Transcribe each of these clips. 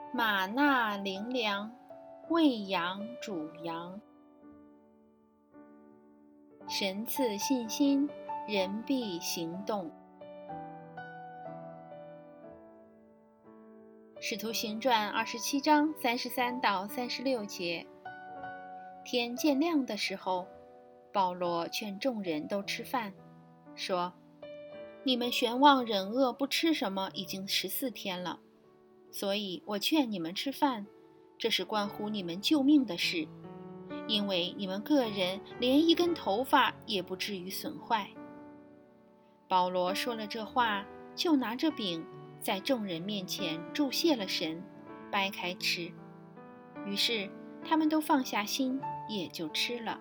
马纳灵粮，喂养主羊。神赐信心，人必行动。使徒行传27章33到36节。天渐亮的时候，保罗劝众人都吃饭，说：你们悬望忍饿不吃什么已经14天了，所以我劝你们吃饭，这是关乎你们救命的事，因为你们个人连一根头发也不至于损坏。保罗说了这话，就拿着饼在众人面前祝谢了神，掰开吃。于是他们都放下心，也就吃了。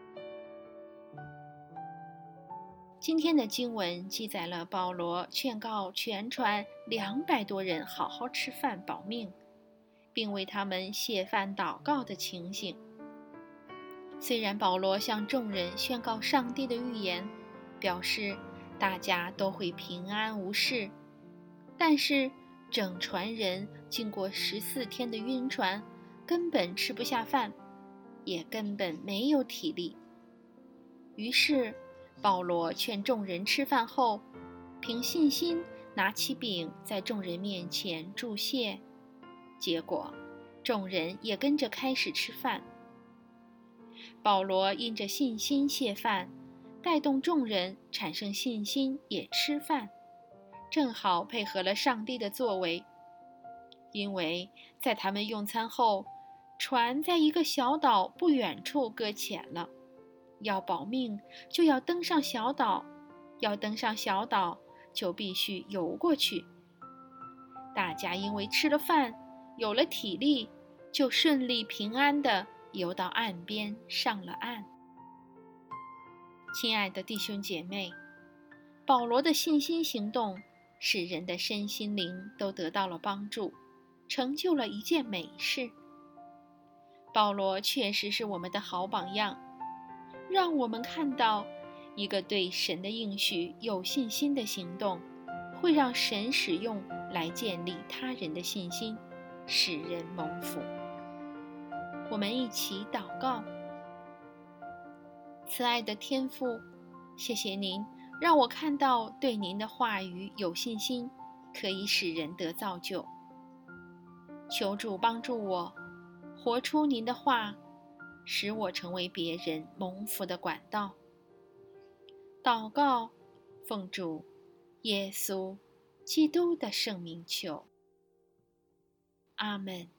今天的经文记载了保罗劝告全船200多人好好吃饭保命，并为他们谢饭祷告的情形。虽然保罗向众人宣告上帝的预言，表示大家都会平安无事，但是整船人经过14天的晕船，根本吃不下饭，也根本没有体力。于是保罗劝众人吃饭后，凭信心拿起饼在众人面前祝谢，结果众人也跟着开始吃饭。保罗因着信心谢饭，带动众人产生信心也吃饭，正好配合了上帝的作为。因为在他们用餐后，船在一个小岛不远处搁浅了，要保命就要登上小岛，要登上小岛就必须游过去。大家因为吃了饭，有了体力，就顺利平安地游到岸边，上了岸。亲爱的弟兄姐妹，保罗的信心行动使人的身心灵都得到了帮助，成就了一件美事。保罗确实是我们的好榜样，让我们看到一个对神的应许有信心的行动，会让神使用来建立他人的信心，使人蒙福。我们一起祷告。慈爱的天父，谢谢您让我看到对您的话语有信心，可以使人得造就。求主帮助我活出您的话，使我成为别人蒙福的管道。祷告，奉主耶稣基督的圣名求。阿们。